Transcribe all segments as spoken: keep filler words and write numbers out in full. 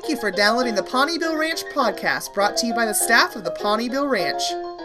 Thank you for downloading the Pawneeville Ranch podcast, brought to you by the staff of the Pawneeville Ranch.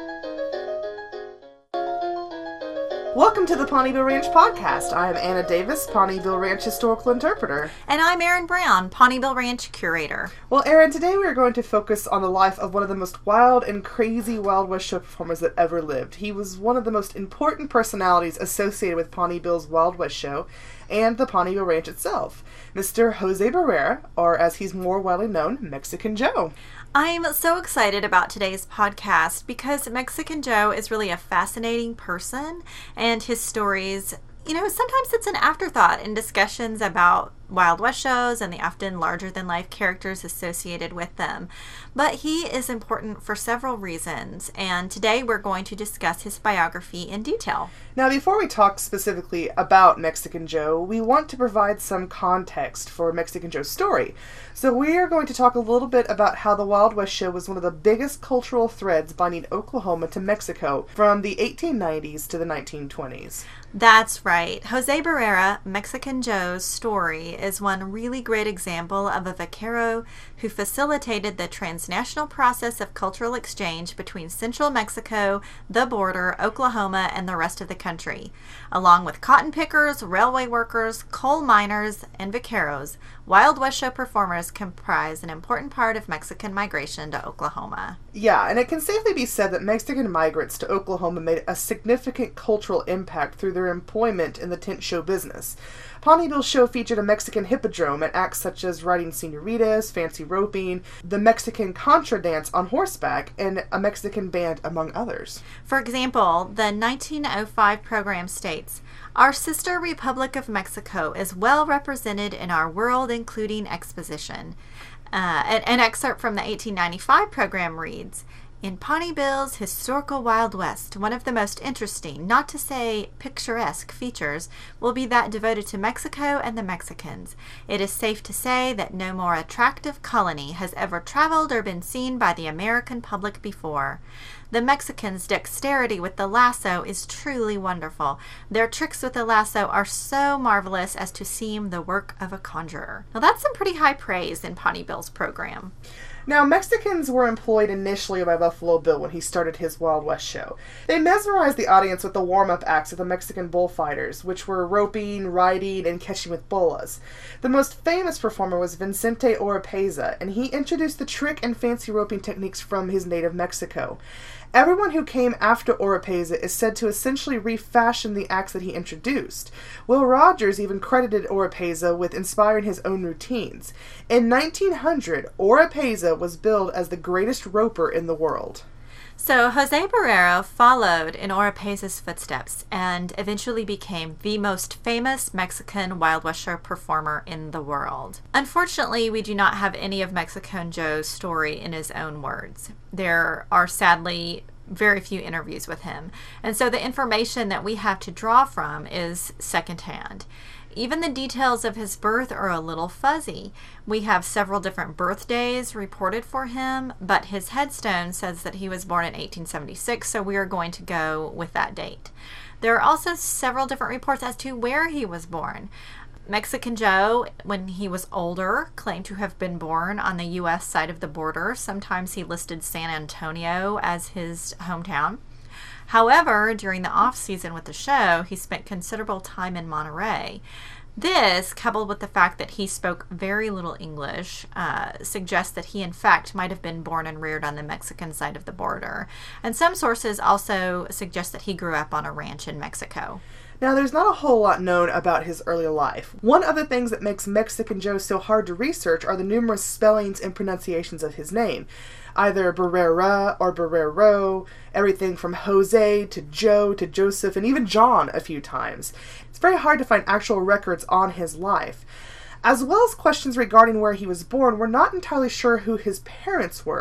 Welcome to the Pawneeville Ranch podcast. I am Anna Davis, Pawneeville Ranch historical interpreter. And I'm Erin Brown, Pawneeville Ranch curator. Well, Erin, today we are going to focus on the life of one of the most wild and crazy Wild West show performers that ever lived. He was one of the most important personalities associated with Pawneeville's Wild West show and the Pawneeville Ranch itself, Mister Jose Barrera, or as he's more widely known, Mexican Joe. I'm so excited about today's podcast because Mexican Joe is really a fascinating person, and his stories, you know, sometimes it's an afterthought in discussions about Wild West shows and the often larger-than-life characters associated with them. But he is important for several reasons, and today we're going to discuss his biography in detail. Now, before we talk specifically about Mexican Joe, we want to provide some context for Mexican Joe's story. So we are going to talk a little bit about how the Wild West show was one of the biggest cultural threads binding Oklahoma to Mexico from the eighteen nineties to the nineteen twenties. That's right. Jose Barrera, Mexican Joe's story, is one really great example of a vaquero who facilitated the transnational process of cultural exchange between central Mexico, the border, Oklahoma, and the rest of the country. Along with cotton pickers, railway workers, coal miners, and vaqueros, Wild West show performers comprise an important part of Mexican migration to Oklahoma. Yeah, and it can safely be said that Mexican migrants to Oklahoma made a significant cultural impact through their employment in the tent show business. Pawneeville's show featured a Mexican hippodrome and acts such as riding senoritas, fancy roping, the Mexican contra dance on horseback, and a Mexican band, among others. For example, the nineteen oh five program states, "Our sister Republic of Mexico is well represented in our world-including exposition." Uh, an, an excerpt from the eighteen ninety-five program reads, "In Pawneeville's historical Wild West, one of the most interesting, not to say picturesque, features will be that devoted to Mexico and the Mexicans. It is safe to say that no more attractive colony has ever traveled or been seen by the American public before. The Mexicans' dexterity with the lasso is truly wonderful. Their tricks with the lasso are so marvelous as to seem the work of a conjurer." Now that's some pretty high praise in Pawneeville's program. Now, Mexicans were employed initially by Buffalo Bill when he started his Wild West show. They mesmerized the audience with the warm-up acts of the Mexican bullfighters, which were roping, riding, and catching with bolas. The most famous performer was Vicente Oropeza, and he introduced the trick and fancy roping techniques from his native Mexico. Everyone who came after Oropeza is said to essentially refashion the acts that he introduced. Will Rogers even credited Oropeza with inspiring his own routines. In nineteen hundred, Oropeza was billed as the greatest roper in the world. So Jose Barrera followed in Oropeza's footsteps and eventually became the most famous Mexican Wild West show performer in the world. Unfortunately, we do not have any of Mexican Joe's story in his own words. There are sadly very few interviews with him, and so the information that we have to draw from is secondhand. Even the details of his birth are a little fuzzy. We have several different birthdays reported for him, but his headstone says that he was born in eighteen seventy-six, so we are going to go with that date. There are also several different reports as to where he was born. Mexican Joe, when he was older, claimed to have been born on the U S side of the border. Sometimes he listed San Antonio as his hometown. However, during the off-season with the show, he spent considerable time in Monterey. This, coupled with the fact that he spoke very little English, uh, suggests that he in fact might have been born and reared on the Mexican side of the border. And some sources also suggest that he grew up on a ranch in Mexico. Now, there's not a whole lot known about his early life. One of the things that makes Mexican Joe so hard to research are the numerous spellings and pronunciations of his name. Either Barrera or Barrero, everything from Jose to Joe to Joseph and even John a few times. It's very hard to find actual records on his life. As well as questions regarding where he was born, we're not entirely sure who his parents were.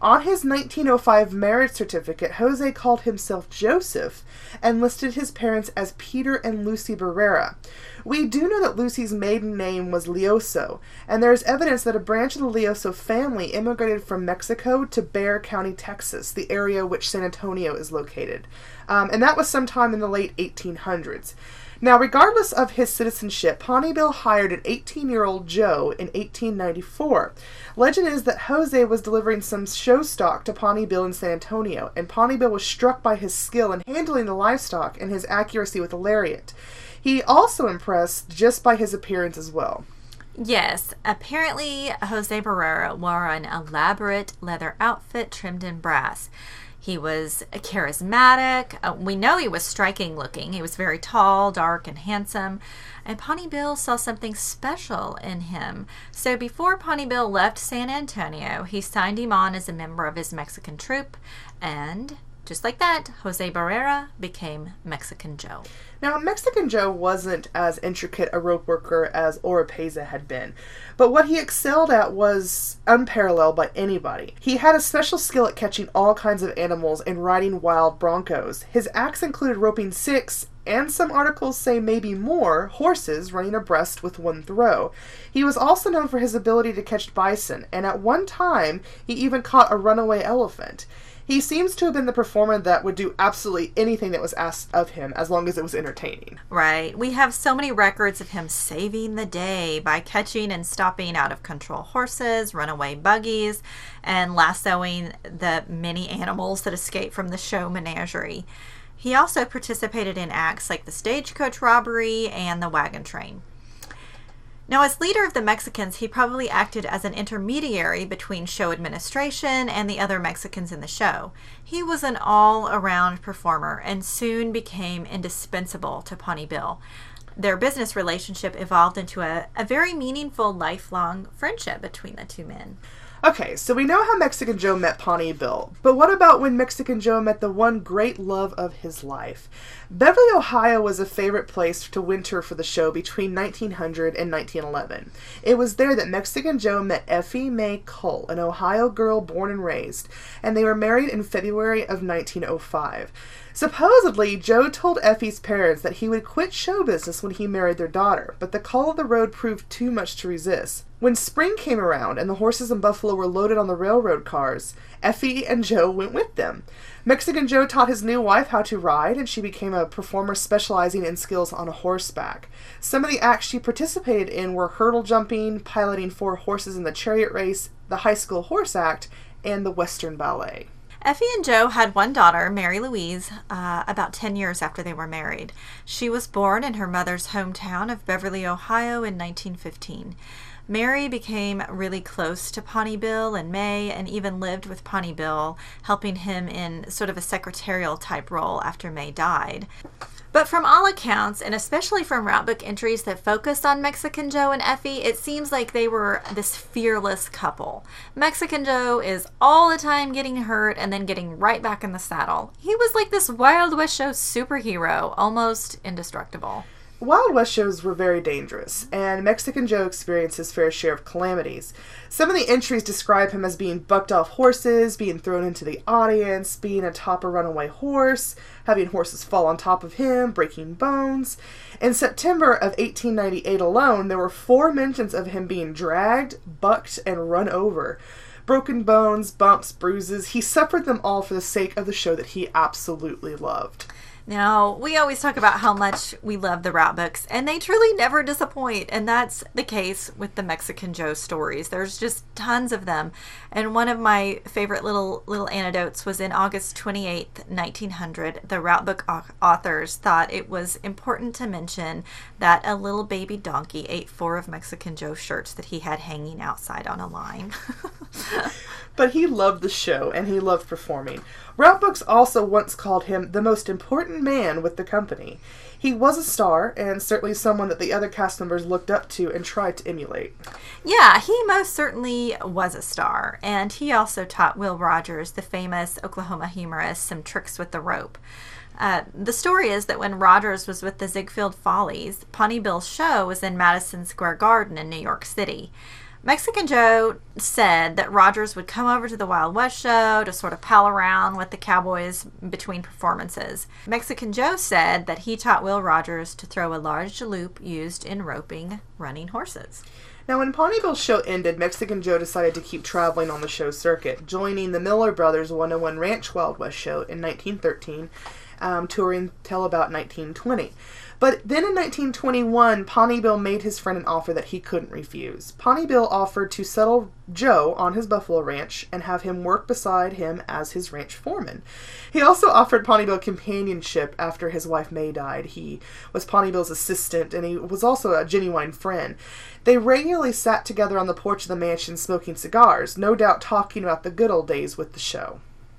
On his nineteen oh five marriage certificate, Jose called himself Joseph and listed his parents as Peter and Lucy Barrera. We do know that Lucy's maiden name was Leoso, and there is evidence that a branch of the Leoso family immigrated from Mexico to Bexar County, Texas, the area which San Antonio is located. Um, and that was sometime in the late eighteen hundreds. Now, regardless of his citizenship, Pawnee Bill hired an eighteen-year-old Joe in eighteen ninety-four. Legend is that Jose was delivering some show stock to Pawnee Bill in San Antonio, and Pawnee Bill was struck by his skill in handling the livestock and his accuracy with a lariat. He also impressed just by his appearance as well. Yes, apparently Jose Barrera wore an elaborate leather outfit trimmed in brass. He was charismatic. Uh, we know he was striking looking. He was very tall, dark, and handsome. And Pawnee Bill saw something special in him. So before Pawnee Bill left San Antonio, he signed him on as a member of his Mexican troupe. And just like that, Jose Barrera became Mexican Joe. Now, Mexican Joe wasn't as intricate a rope worker as Oropeza had been, but what he excelled at was unparalleled by anybody. He had a special skill at catching all kinds of animals and riding wild broncos. His acts included roping six, and some articles say maybe more, horses running abreast with one throw. He was also known for his ability to catch bison, and at one time, he even caught a runaway elephant. He seems to have been the performer that would do absolutely anything that was asked of him, as long as it was entertaining. Right. We have so many records of him saving the day by catching and stopping out-of-control horses, runaway buggies, and lassoing the many animals that escaped from the show menagerie. He also participated in acts like the stagecoach robbery and the wagon train. Now, as leader of the Mexicans, he probably acted as an intermediary between show administration and the other Mexicans in the show. He was an all-around performer and soon became indispensable to Pawnee Bill. Their business relationship evolved into a, a very meaningful, lifelong friendship between the two men. Okay, so we know how Mexican Joe met Pawnee Bill, but what about when Mexican Joe met the one great love of his life? Beverly, Ohio was a favorite place to winter for the show between nineteen hundred and nineteen eleven. It was there that Mexican Joe met Effie Mae Cull, an Ohio girl born and raised, and they were married in February of nineteen oh five. Supposedly, Joe told Effie's parents that he would quit show business when he married their daughter, but the call of the road proved too much to resist. When spring came around and the horses in Buffalo were loaded on the railroad cars, Effie and Joe went with them. Mexican Joe taught his new wife how to ride, and she became a performer specializing in skills on horseback. Some of the acts she participated in were hurdle jumping, piloting four horses in the chariot race, the High School Horse Act, and the Western Ballet. Effie and Joe had one daughter, Mary Louise, uh, about ten years after they were married. She was born in her mother's hometown of Beverly, Ohio in nineteen fifteen. Mary became really close to Pawnee Bill and May and even lived with Pawnee Bill, helping him in sort of a secretarial type role after May died. But from all accounts, and especially from routebook entries that focused on Mexican Joe and Effie, it seems like they were this fearless couple. Mexican Joe is all the time getting hurt and then getting right back in the saddle. He was like this Wild West show superhero, almost indestructible. Wild West shows were very dangerous, and Mexican Joe experienced his fair share of calamities. Some of the entries describe him as being bucked off horses, being thrown into the audience, being atop a runaway horse, having horses fall on top of him, breaking bones. In September of eighteen ninety-eight alone, there were four mentions of him being dragged, bucked, and run over. Broken bones, bumps, bruises, he suffered them all for the sake of the show that he absolutely loved. Now, we always talk about how much we love the route books, and they truly never disappoint, and that's the case with the Mexican Joe stories. There's just tons of them, and one of my favorite little little anecdotes was in August twenty-eighth, nineteen hundred. The route book authors thought it was important to mention that a little baby donkey ate four of Mexican Joe's shirts that he had hanging outside on a line. But he loved the show, and he loved performing. Route books also once called him the most important man with the company. He was a star, and certainly someone that the other cast members looked up to and tried to emulate. Yeah, he most certainly was a star, and he also taught Will Rogers, the famous Oklahoma humorist, some tricks with the rope. Uh, the story is that when Rogers was with the Ziegfeld Follies, Pawnee Bill's show was in Madison Square Garden in New York City. Mexican Joe said that Rogers would come over to the Wild West show to sort of pal around with the cowboys between performances. Mexican Joe said that he taught Will Rogers to throw a large loop used in roping running horses. Now, when Pawnee Bill's show ended, Mexican Joe decided to keep traveling on the show circuit, joining the Miller Brothers one oh one Ranch Wild West show in nineteen thirteen, um, touring till about nineteen twenty. But then in nineteen twenty-one, Pawnee Bill made his friend an offer that he couldn't refuse. Pawnee Bill offered to settle Joe on his Buffalo ranch and have him work beside him as his ranch foreman. He also offered Pawnee Bill companionship after his wife May died. He was Pawnee Bill's assistant, and he was also a genuine friend. They regularly sat together on the porch of the mansion smoking cigars, no doubt talking about the good old days with the show.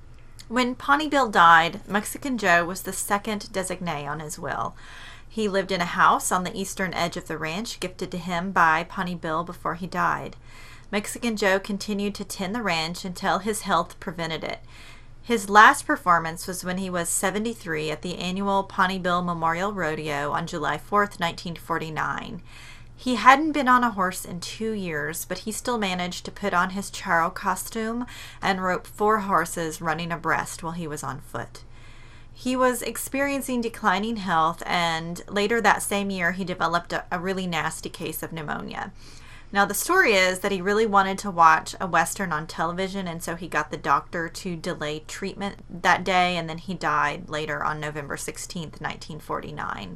When Pawnee Bill died, Mexican Joe was the second designee on his will. He lived in a house on the eastern edge of the ranch, gifted to him by Pawnee Bill before he died. Mexican Joe continued to tend the ranch until his health prevented it. His last performance was when he was seventy-three at the annual Pawnee Bill Memorial Rodeo on July fourth, nineteen forty-nine. He hadn't been on a horse in two years, but he still managed to put on his charro costume and rope four horses running abreast while he was on foot. He was experiencing declining health, and later that same year he developed a, a really nasty case of pneumonia. Now, the story is that he really wanted to watch a Western on television, and so he got the doctor to delay treatment that day, and then he died later on November sixteenth, nineteen forty-nine.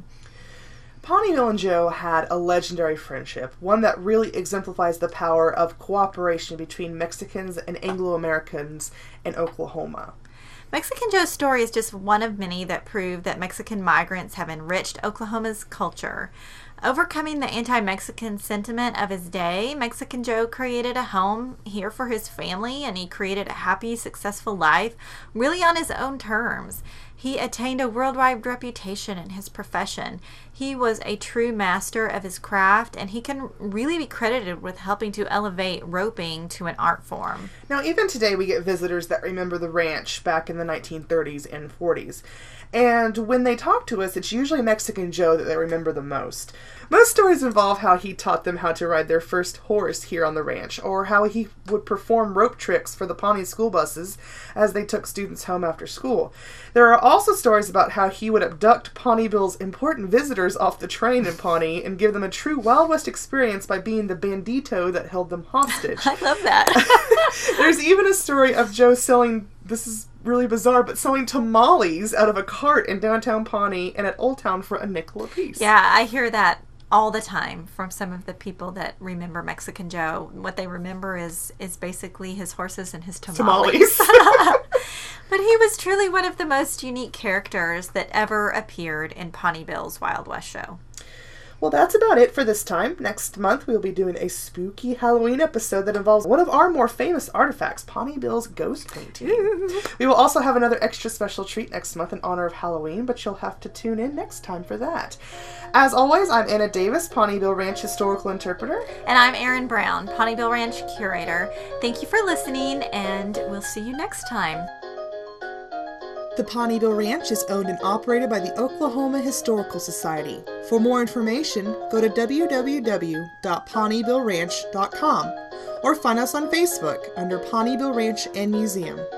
Pawnee Bill and Joe had a legendary friendship, one that really exemplifies the power of cooperation between Mexicans and Anglo-Americans in Oklahoma. Mexican Joe's story is just one of many that prove that Mexican migrants have enriched Oklahoma's culture. Overcoming the anti-Mexican sentiment of his day, Mexican Joe created a home here for his family, and he created a happy, successful life, really on his own terms. He attained a worldwide reputation in his profession. He was a true master of his craft, and he can really be credited with helping to elevate roping to an art form. Now, even today, we get visitors that remember the ranch back in the nineteen thirties and forties. And when they talk to us, it's usually Mexican Joe that they remember the most. Most stories involve how he taught them how to ride their first horse here on the ranch, or how he would perform rope tricks for the Pawnee school buses as they took students home after school. There are also stories about how he would abduct Pawnee Bill's important visitors off the train in Pawnee and give them a true Wild West experience by being the bandito that held them hostage. I love that. There's even a story of Joe selling, this is really bizarre, but selling tamales out of a cart in downtown Pawnee and at Old Town for a nickel apiece. Yeah, I hear that all the time from some of the people that remember Mexican Joe. What they remember is is basically his horses and his tamales. Tamales. But he was truly one of the most unique characters that ever appeared in Pawnee Bill's Wild West show. Well, that's about it for this time. Next month, we'll be doing a spooky Halloween episode that involves one of our more famous artifacts, Pawnee Bill's ghost painting. Ooh. We will also have another extra special treat next month in honor of Halloween, but you'll have to tune in next time for that. As always, I'm Anna Davis, Pawnee Bill Ranch historical interpreter. And I'm Erin Brown, Pawnee Bill Ranch curator. Thank you for listening, and we'll see you next time. The Pawnee Bill Ranch is owned and operated by the Oklahoma Historical Society. For more information, go to w w w dot pawnee bill ranch dot com or find us on Facebook under Pawnee Bill Ranch and Museum.